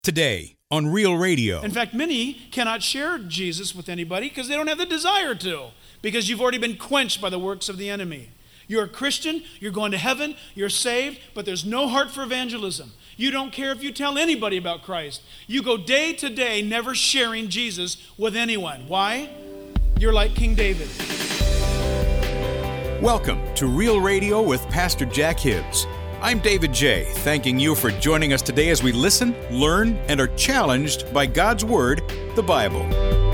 Today on Real Radio. In fact, many cannot share Jesus with anybody because they don't have the desire to, because you've already been quenched by the works of the enemy. You're a Christian, you're going to heaven, you're saved, but there's no heart for evangelism. You don't care if you tell anybody about Christ. You go day to day never sharing Jesus with anyone. Why? You're like King David. Welcome to Real Radio with Pastor Jack Hibbs. I'm David J., thanking you for joining us today as we listen, learn, and are challenged by God's Word, the Bible.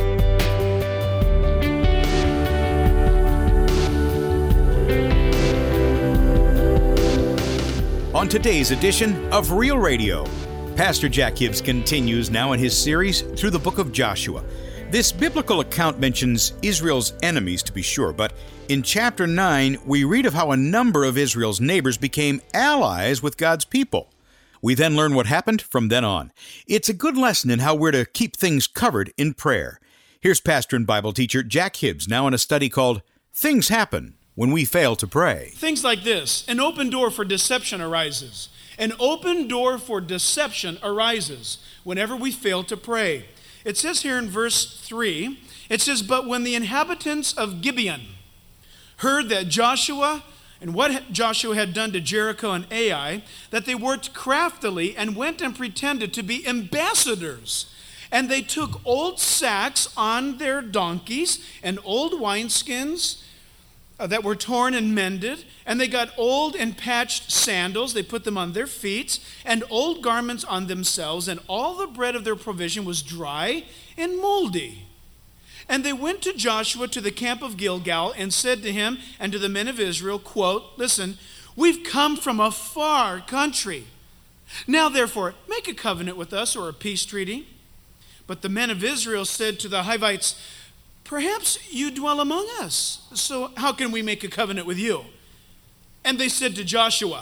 On today's edition of Real Radio, Pastor Jack Hibbs continues now in his series through the book of Joshua. This biblical account mentions Israel's enemies, to be sure, but in chapter 9, we read of how a number of Israel's neighbors became allies with God's people. We then learn what happened from then on. It's a good lesson in how we're to keep things covered in prayer. Here's pastor and Bible teacher Jack Hibbs now in a study called Things Happen When We Fail to Pray. Things like this: an open door for deception arises. An open door for deception arises whenever we fail to pray. It says here in verse 3, it says, "But when the inhabitants of Gibeon heard that Joshua and what Joshua had done to Jericho and Ai, that they worked craftily and went and pretended to be ambassadors. And they took old sacks on their donkeys and old wineskins that were torn and mended, and they got old and patched sandals, they put them on their feet, and old garments on themselves, and all the bread of their provision was dry and moldy. And they went to Joshua to the camp of Gilgal and said to him and to the men of Israel, quote, listen, we've come from a far country. Now therefore, make a covenant with us or a peace treaty. But the men of Israel said to the Hivites, perhaps you dwell among us, so how can we make a covenant with you? And they said to Joshua,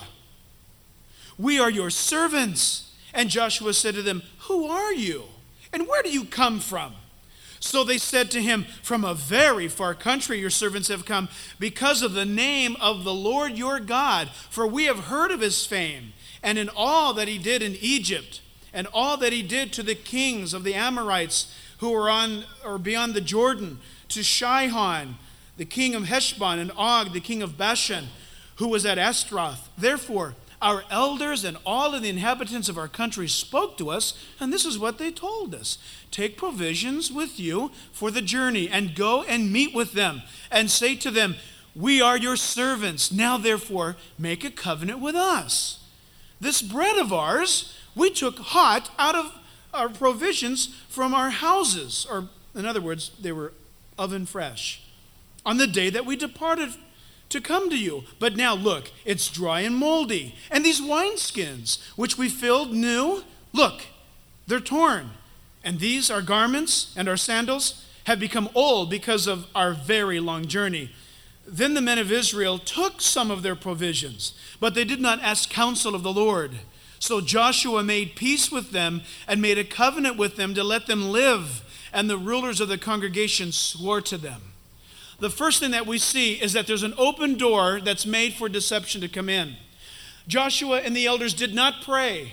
we are your servants. And Joshua said to them, who are you? And where do you come from? So they said to him, from a very far country your servants have come, because of the name of the Lord your God. For we have heard of his fame, and in all that he did in Egypt, and all that he did to the kings of the Amorites who were on or beyond the Jordan, to Shihon, the king of Heshbon, and Og, the king of Bashan, who was at Astroth. Therefore, our elders and all of the inhabitants of our country spoke to us, and this is what they told us. Take provisions with you for the journey, and go and meet with them, and say to them, we are your servants. Now therefore, make a covenant with us. This bread of ours we took hot out of our provisions from our houses, or in other words, they were oven fresh, on the day that we departed to come to you. But now look, it's dry and moldy. And these wineskins, which we filled new, look, they're torn. And these, our garments and our sandals, have become old because of our very long journey. Then the men of Israel took some of their provisions, but they did not ask counsel of the Lord. So Joshua made peace with them and made a covenant with them to let them live. And the rulers of the congregation swore to them. The first thing that we see is that there's an open door that's made for deception to come in. Joshua and the elders did not pray.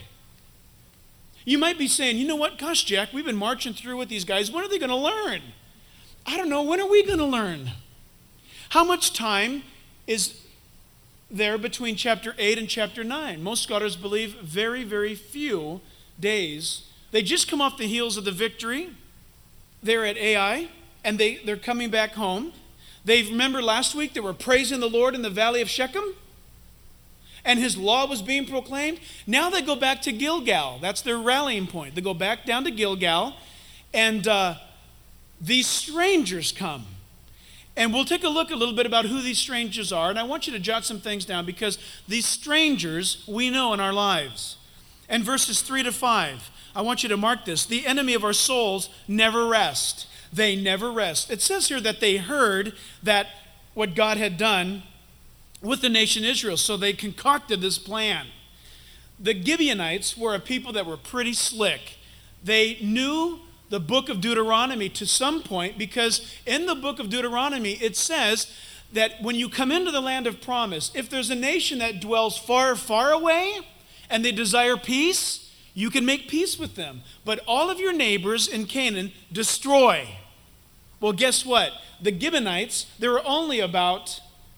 You might be saying, you know what, gosh, Jack, we've been marching through with these guys. When are they going to learn? I don't know. When are we going to learn? How much time is there between chapter 8 and chapter 9? Most scholars believe very, very few days. They just come off the heels of the victory. They're at Ai, and they're coming back home. Remember last week they were praising the Lord in the valley of Shechem, and his law was being proclaimed. Now they go back to Gilgal. That's their rallying point. They go back down to Gilgal, and these strangers come. And we'll take a look a little bit about who these strangers are, and I want you to jot some things down because these strangers we know in our lives. And verses 3 to 5, I want you to mark this. The enemy of our souls never rest. They never rest. It says here that they heard that what God had done with the nation Israel, so they concocted this plan. The Gibeonites were a people that were pretty slick. They knew the book of Deuteronomy to some point, because in the book of Deuteronomy it says that when you come into the land of promise, if there's a nation that dwells far, far away and they desire peace, You can make peace with them, but all of your neighbors in Canaan destroy. Well, guess what? The Gibeonites, they were only about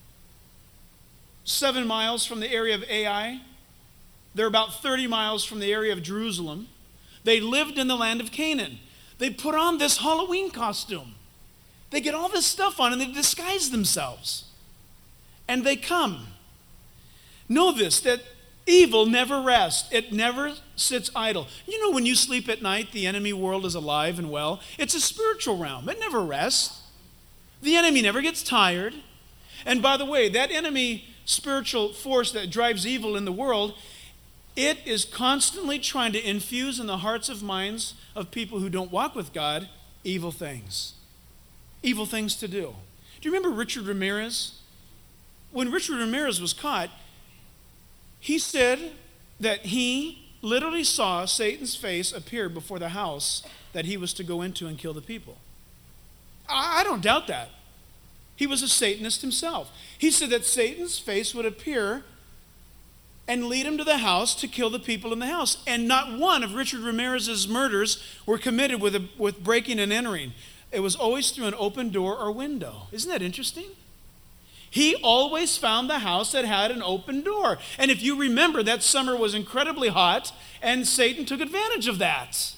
7 miles from the area of Ai. They're about 30 miles from the area of Jerusalem. They lived in the land of Canaan. They put on this Halloween costume. They get all this stuff on and they disguise themselves. And they come. Know this, that evil never rests. It never sits idle. You know, when you sleep at night, the enemy world is alive and well. It's a spiritual realm. It never rests. The enemy never gets tired. And by the way, that enemy spiritual force that drives evil in the world, it is constantly trying to infuse in the hearts of minds of people who don't walk with God evil things. Evil things to do. Do you remember Richard Ramirez? When Richard Ramirez was caught, he said that he literally saw Satan's face appear before the house that he was to go into and kill the people. I don't doubt that. He was a Satanist himself. He said that Satan's face would appear and lead him to the house to kill the people in the house. And not one of Richard Ramirez's murders were committed with breaking and entering. It was always through an open door or window. Isn't that interesting? He always found the house that had an open door. And if you remember, that summer was incredibly hot, and Satan took advantage of that.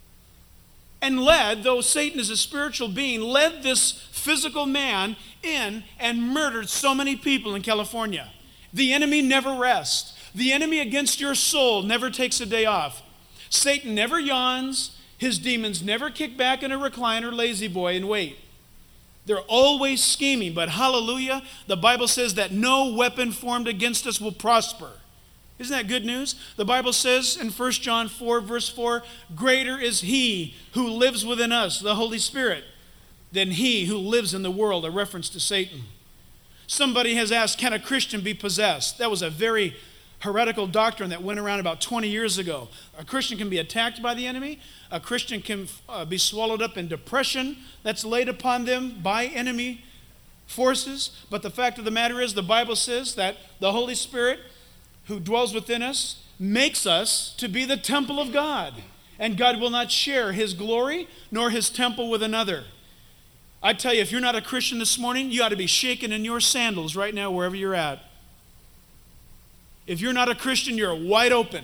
And led, though Satan is a spiritual being, led this physical man in and murdered so many people in California. The enemy never rests. The enemy against your soul never takes a day off. Satan never yawns. His demons never kick back in a recliner, lazy boy, and wait. They're always scheming, but hallelujah, the Bible says that no weapon formed against us will prosper. Isn't that good news? The Bible says in 1 John 4, verse 4, greater is he who lives within us, the Holy Spirit, than he who lives in the world, a reference to Satan. Somebody has asked, can a Christian be possessed? That was a very heretical doctrine that went around about 20 years ago. A Christian can be attacked by the enemy. A Christian can be swallowed up in depression that's laid upon them by enemy forces. But the fact of the matter is, the Bible says that the Holy Spirit who dwells within us makes us to be the temple of God. And God will not share his glory nor his temple with another. I tell you, if you're not a Christian this morning, you ought to be shaking in your sandals right now wherever you're at. If you're not a Christian, you're wide open.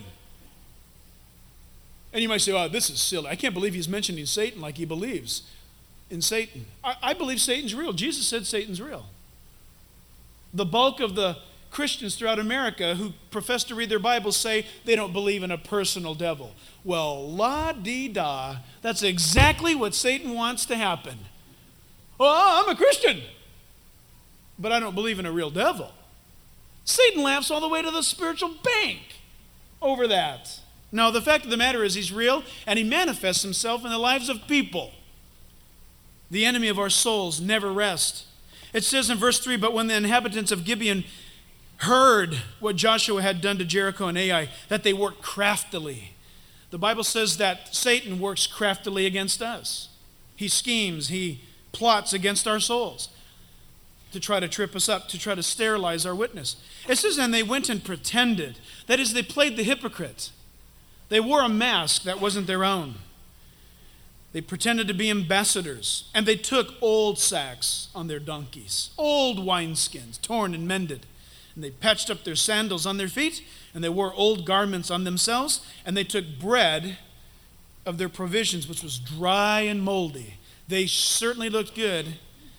And you might say, oh, this is silly. I can't believe he's mentioning Satan like he believes in Satan. I believe Satan's real. Jesus said Satan's real. The bulk of the Christians throughout America who profess to read their Bibles say they don't believe in a personal devil. Well, la-dee-da, that's exactly what Satan wants to happen. Oh, I'm a Christian, but I don't believe in a real devil. Satan laughs all the way to the spiritual bank over that. No, the fact of the matter is he's real, and he manifests himself in the lives of people. The enemy of our souls never rests. It says in verse 3, but when the inhabitants of Gibeon heard what Joshua had done to Jericho and Ai, that they worked craftily. The Bible says that Satan works craftily against us. He schemes, he plots against our souls to try to trip us up, to try to sterilize our witness. It says, and they went and pretended. That is, they played the hypocrite. They wore a mask that wasn't their own. They pretended to be ambassadors, and they took old sacks on their donkeys, old wineskins, torn and mended. And they patched up their sandals on their feet, and they wore old garments on themselves, and they took bread of their provisions, which was dry and moldy. They certainly looked good.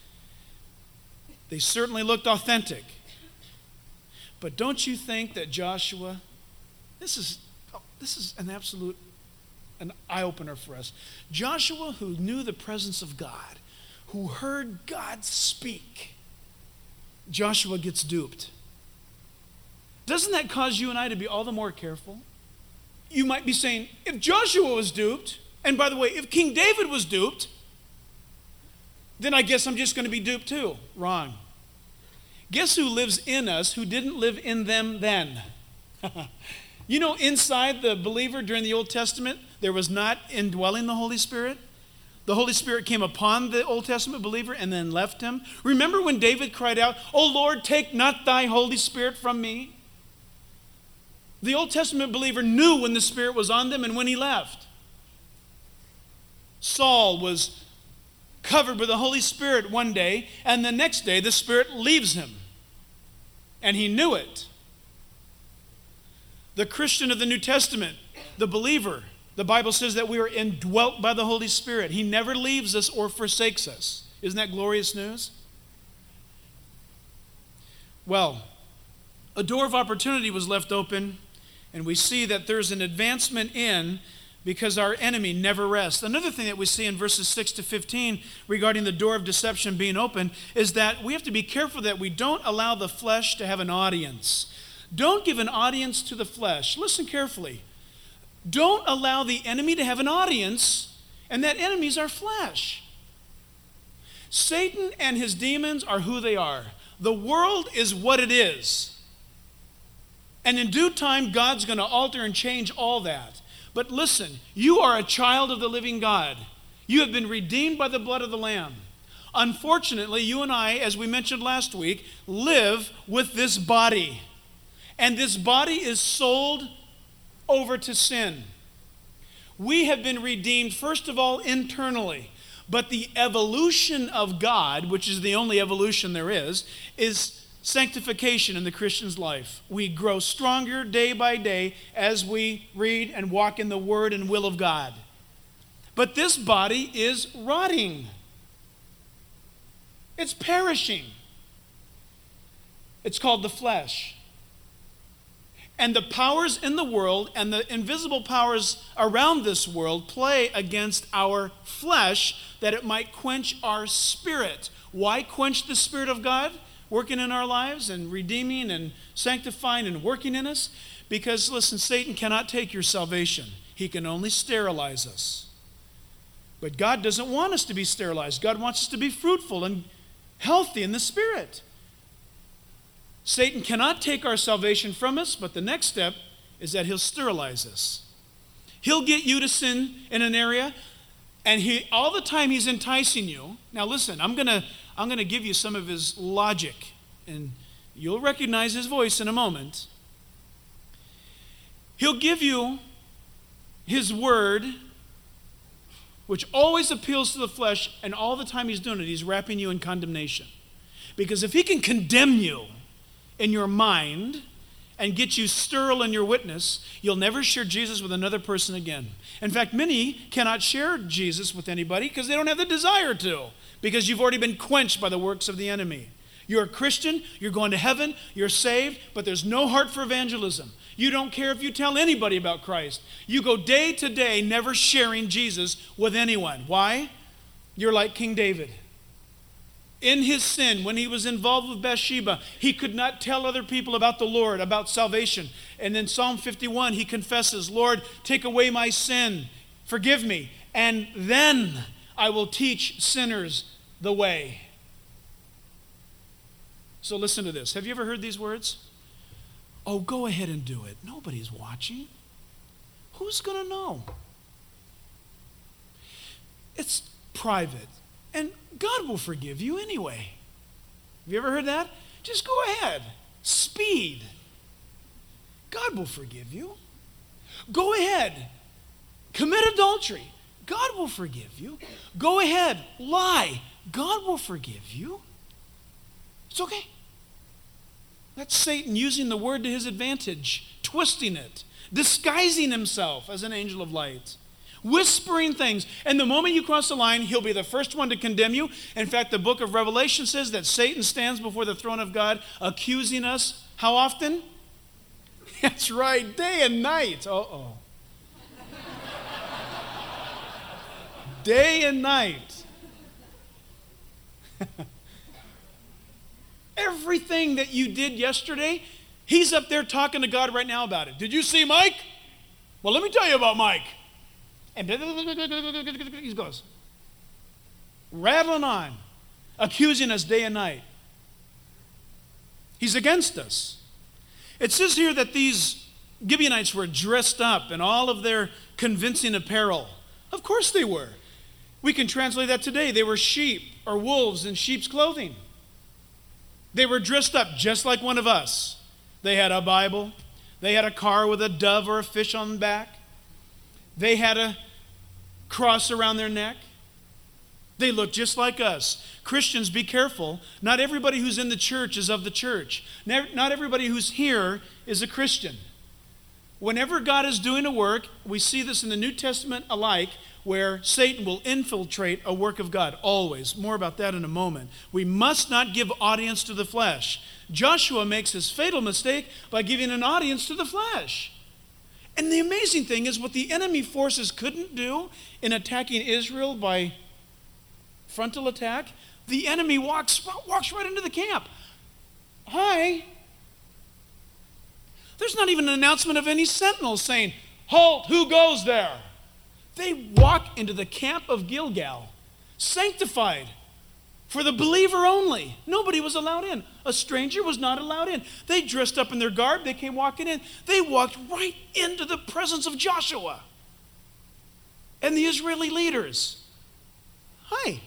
They certainly looked authentic. But don't you think that Joshua, this is an eye-opener for us. Joshua, who knew the presence of God, who heard God speak, Joshua gets duped. Doesn't that cause you and I to be all the more careful? You might be saying, if Joshua was duped, and by the way, if King David was duped, then I guess I'm just going to be duped too. Wrong. Guess who lives in us who didn't live in them then? You know, inside the believer during the Old Testament, there was not indwelling the Holy Spirit. The Holy Spirit came upon the Old Testament believer and then left him. Remember when David cried out, "O Lord, take not thy Holy Spirit from me"? The Old Testament believer knew when the Spirit was on them and when he left. Saul was covered with the Holy Spirit one day, and the next day the Spirit leaves him. And he knew it. The Christian of the New Testament, the believer, the Bible says that we are indwelt by the Holy Spirit. He never leaves us or forsakes us. Isn't that glorious news? Well, a door of opportunity was left open, and we see that there's an advancement in because our enemy never rests. Another thing that we see in verses 6 to 15 regarding the door of deception being open is that we have to be careful that we don't allow the flesh to have an audience. Don't give an audience to the flesh. Listen carefully. Don't allow the enemy to have an audience, and that enemy is our flesh. Satan and his demons are who they are. The world is what it is. And in due time, God's going to alter and change all that. But listen, you are a child of the living God. You have been redeemed by the blood of the Lamb. Unfortunately, you and I, as we mentioned last week, live with this body. And this body is sold over to sin. We have been redeemed, first of all, internally. But the evolution of God, which is the only evolution there is sanctification in the Christian's life. We grow stronger day by day as we read and walk in the Word and will of God. But this body is rotting. It's perishing. It's called the flesh. And the powers in the world and the invisible powers around this world play against our flesh that it might quench our spirit. Why quench the Spirit of God working in our lives and redeeming and sanctifying and working in us? Because, listen, Satan cannot take your salvation. He can only sterilize us. But God doesn't want us to be sterilized. God wants us to be fruitful and healthy in the Spirit. Satan cannot take our salvation from us, but the next step is that he'll sterilize us. He'll get you to sin in an area, and all the time he's enticing you. Now listen, I'm gonna give you some of his logic, and you'll recognize his voice in a moment. He'll give you his word, which always appeals to the flesh, and all the time he's doing it, he's wrapping you in condemnation. Because if he can condemn you in your mind and get you sterile in your witness, you'll never share Jesus with another person again. In fact, many cannot share Jesus with anybody because they don't have the desire to, because you've already been quenched by the works of the enemy. You're a Christian, you're going to heaven, you're saved, but there's no heart for evangelism. You don't care if you tell anybody about Christ. You go day to day never sharing Jesus with anyone. Why? You're like King David. In his sin, when he was involved with Bathsheba, he could not tell other people about the Lord, about salvation. And in Psalm 51, he confesses, Lord, take away my sin, forgive me, and then I will teach sinners the way. So listen to this. Have you ever heard these words? Oh, go ahead and do it. Nobody's watching. Who's going to know? It's private. And God will forgive you anyway. Have you ever heard that? Just go ahead. Speed. God will forgive you. Go ahead. Commit adultery. God will forgive you. Go ahead. Lie. God will forgive you. It's okay. That's Satan using the word to his advantage, twisting it, disguising himself as an angel of light, whispering things. And the moment you cross the line, he'll be the first one to condemn you. In fact, the book of Revelation says that Satan stands before the throne of God accusing us. How often? That's right, day and night. Uh-oh. Day and night. Everything that you did yesterday, he's up there talking to God right now about it. Did you see Mike? Well, let me tell you about Mike. And he goes, rattling on, accusing us day and night. He's against us. It says here that these Gibeonites were dressed up in all of their convincing apparel. Of course they were. We can translate that today. They were sheep or wolves in sheep's clothing. They were dressed up just like one of us. They had a Bible. They had a car with a dove or a fish on the back. They had a cross around their neck. They look just like us. Christians, be careful. Not everybody who's in the church is of the church. Not everybody who's here is a Christian. Whenever God is doing a work, we see this in the New Testament alike, where Satan will infiltrate a work of God, always. More about that in a moment. We must not give audience to the flesh. Joshua makes his fatal mistake by giving an audience to the flesh. And the amazing thing is what the enemy forces couldn't do in attacking Israel by frontal attack, the enemy walks right into the camp. Hi. There's not even an announcement of any sentinels saying, "Halt, who goes there?" They walk into the camp of Gilgal, sanctified for the believer only. Nobody was allowed in. A stranger was not allowed in. They dressed up in their garb. They came walking in. They walked right into the presence of Joshua and the Israeli leaders. Hi.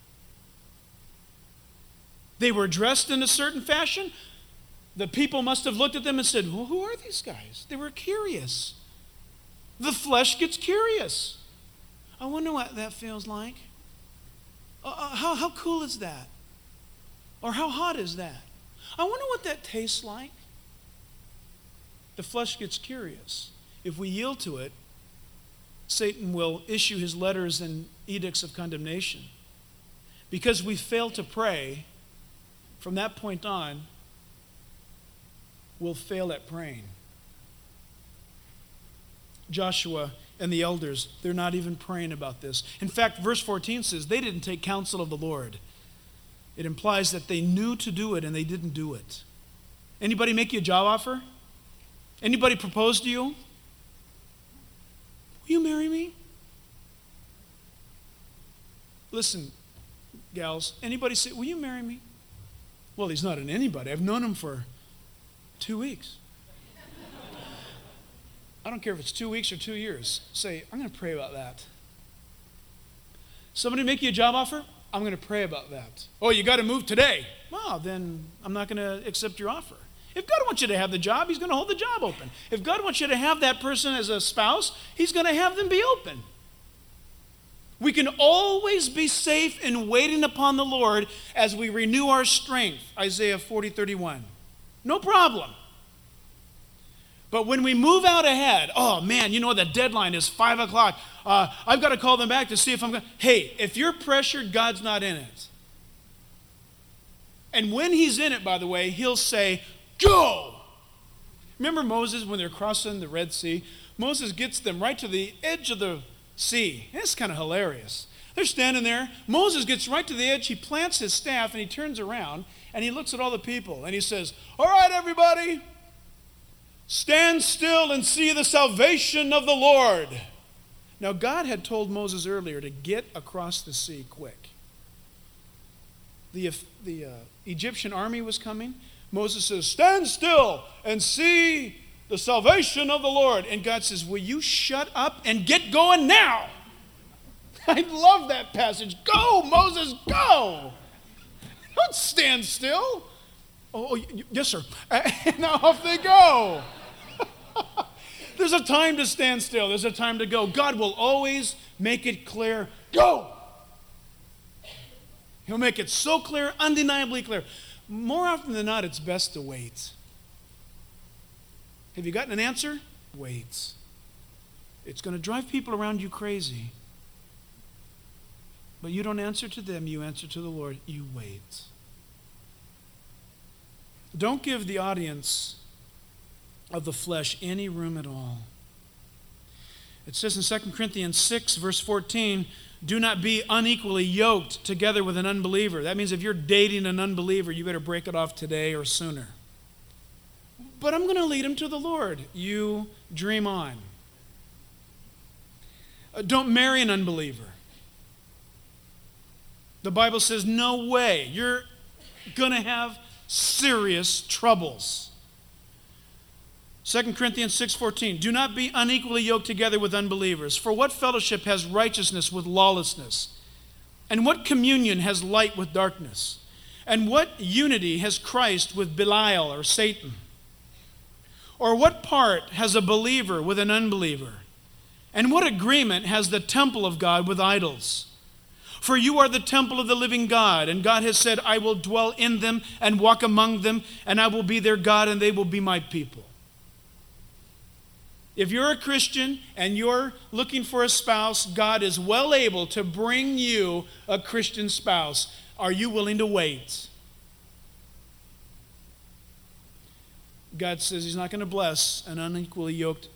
They were dressed in a certain fashion. The people must have looked at them and said, "Well, who are these guys?" They were curious. The flesh gets curious. I wonder what that feels like. How cool is that? Or how hot is that? I wonder what that tastes like. The flesh gets curious. If we yield to it, Satan will issue his letters and edicts of condemnation. Because we fail to pray, from that point on, we'll fail at praying. Joshua and the elders, they're not even praying about this. In fact, verse 14 says they didn't take counsel of the Lord. It implies that they knew to do it and they didn't do it. Anybody make you a job offer? Anybody propose to you? Will you marry me? Listen, gals, anybody say, "Will you marry me?" Well, he's not an anybody. I've known him for 2 weeks. I don't care if it's 2 weeks or 2 years. Say, "I'm going to pray about that." Somebody make you a job offer? "I'm going to pray about that." "Oh, you got to move today." Well, then I'm not going to accept your offer. If God wants you to have the job, he's going to hold the job open. If God wants you to have that person as a spouse, he's going to have them be open. We can always be safe in waiting upon the Lord as we renew our strength. Isaiah 40:31. No problem. But when we move out ahead, "Oh man, you know the deadline is 5 o'clock. I've got to call them back to see if I'm going to..." Hey, if you're pressured, God's not in it. And when he's in it, by the way, he'll say, "Go!" Remember Moses when they're crossing the Red Sea? Moses gets them right to the edge of the sea. It's kind of hilarious. They're standing there. Moses gets right to the edge. He plants his staff and he turns around and he looks at all the people and he says, "All right, everybody, stand still and see the salvation of the Lord." Now, God had told Moses earlier to get across the sea quick. The Egyptian army was coming. Moses says, "Stand still and see the salvation of the Lord." And God says, "Will you shut up and get going now?" I love that passage. Go, Moses, go. Don't stand still. Oh, yes, sir. And now off they go. There's a time to stand still. There's a time to go. God will always make it clear. Go. He'll make it so clear, undeniably clear. More often than not, it's best to wait. Have you gotten an answer? Wait. It's going to drive people around you crazy. But you don't answer to them, you answer to the Lord. You wait. Don't give the audience of the flesh any room at all. It says in 2 Corinthians 6, verse 14, "Do not be unequally yoked together with an unbeliever." That means if you're dating an unbeliever, you better break it off today or sooner. "But I'm going to lead him to the Lord." You dream on. Don't marry an unbeliever. The Bible says, no way. You're going to have serious troubles. 2 Corinthians 6:14, "Do not be unequally yoked together with unbelievers. For what fellowship has righteousness with lawlessness? And what communion has light with darkness? And what unity has Christ with Belial or Satan? Or what part has a believer with an unbeliever? And what agreement has the temple of God with idols? For you are the temple of the living God, and God has said, I will dwell in them and walk among them, and I will be their God, and they will be my people. If you're a Christian and you're looking for a spouse, God is well able to bring you a Christian spouse. Are you willing to wait? God says He's not going to bless an unequally yoked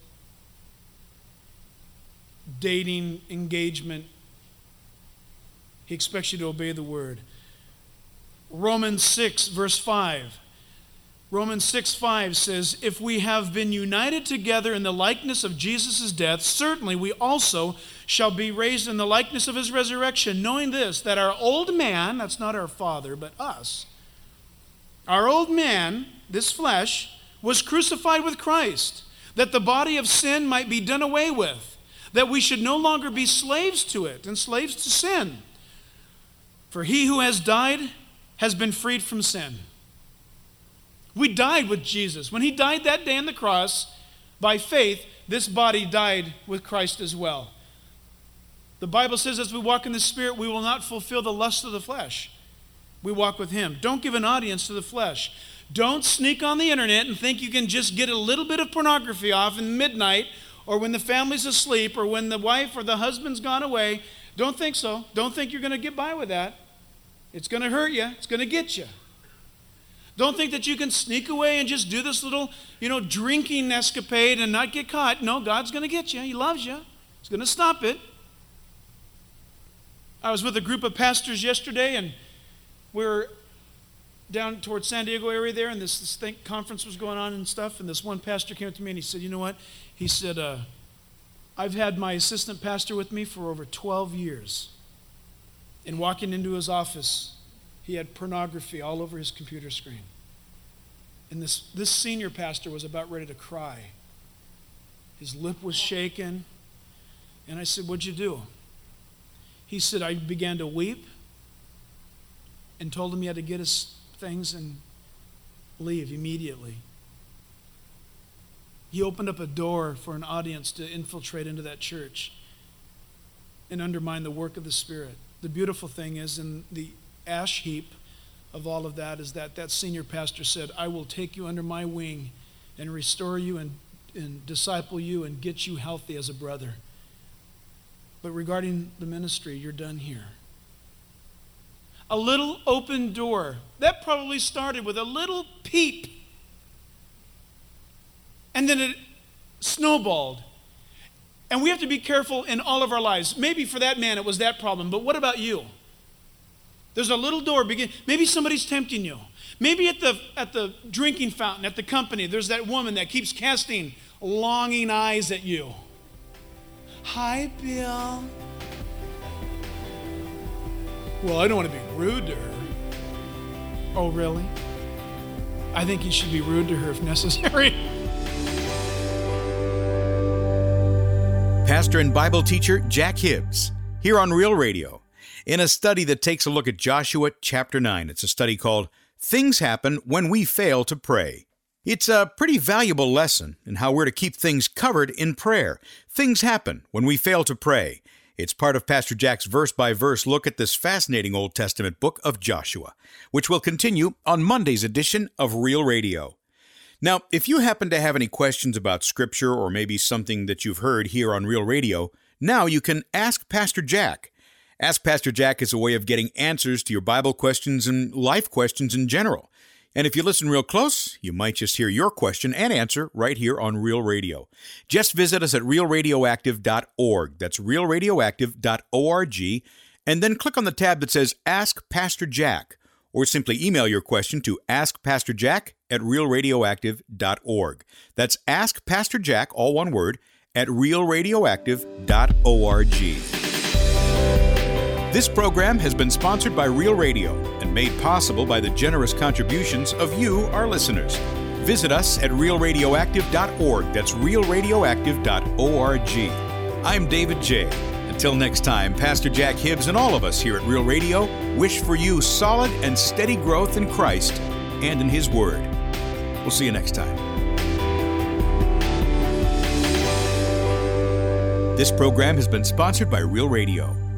dating engagement. He expects you to obey the word. Romans 6, verse 5. Romans 6:5 says, if we have been united together in the likeness of Jesus' death, certainly we also shall be raised in the likeness of His resurrection, knowing this, that our old man, that's not our father, but us, our old man, this flesh, was crucified with Christ, that the body of sin might be done away with, that we should no longer be slaves to it and slaves to sin. For he who has died has been freed from sin. We died with Jesus. When He died that day on the cross, by faith, this body died with Christ as well. The Bible says as we walk in the Spirit, we will not fulfill the lust of the flesh. We walk with Him. Don't give an audience to the flesh. Don't sneak on the internet and think you can just get a little bit of pornography off in midnight or when the family's asleep or when the wife or the husband's gone away. Don't think so. Don't think you're going to get by with that. It's going to hurt you. It's going to get you. Don't think that you can sneak away and just do this little, drinking escapade and not get caught. No, God's going to get you. He loves you. He's going to stop it. I was with a group of pastors yesterday, and we were down towards San Diego area there, and this conference was going on and stuff, and this one pastor came up to me and he said, you know what? He said, I've had my assistant pastor with me for over 12 years. And walking into his office, he had pornography all over his computer screen. And this senior pastor was about ready to cry. His lip was shaking. And I said, what'd you do? He said, I began to weep and told him he had to get his things and leave immediately. He opened up a door for an audience to infiltrate into that church and undermine the work of the Spirit. The beautiful thing is, in the ash heap of all of that, is that senior pastor said, I will take you under my wing and restore you and disciple you and get you healthy as a brother. But regarding the ministry, you're done here. A little open door. That probably started with a little peep. And then it snowballed. And we have to be careful in all of our lives. Maybe for that man it was that problem, but what about you? There's a little door. Maybe somebody's tempting you. Maybe at the drinking fountain, at the company, there's that woman that keeps casting longing eyes at you. Hi, Bill. Well, I don't want to be rude to her. Oh, really? I think you should be rude to her if necessary. Pastor and Bible teacher Jack Hibbs, here on Real Radio, in a study that takes a look at Joshua chapter 9. It's a study called Things Happen When We Fail to Pray. It's a pretty valuable lesson in how we're to keep things covered in prayer. Things happen when we fail to pray. It's part of Pastor Jack's verse-by-verse look at this fascinating Old Testament book of Joshua, which will continue on Monday's edition of Real Radio. Now, if you happen to have any questions about Scripture or maybe something that you've heard here on Real Radio, now you can ask Pastor Jack. Ask Pastor Jack is a way of getting answers to your Bible questions and life questions in general. And if you listen real close, you might just hear your question and answer right here on Real Radio. Just visit us at realradioactive.org. That's realradioactive.org. And then click on the tab that says Ask Pastor Jack, or simply email your question to askpastorjack@realradioactive.org. That's Ask Pastor Jack, all one word, at realradioactive.org. This program has been sponsored by Real Radio and made possible by the generous contributions of you, our listeners. Visit us at realradioactive.org. That's realradioactive.org. I'm David J. Until next time, Pastor Jack Hibbs and all of us here at Real Radio wish for you solid and steady growth in Christ and in His Word. We'll see you next time. This program has been sponsored by Real Radio.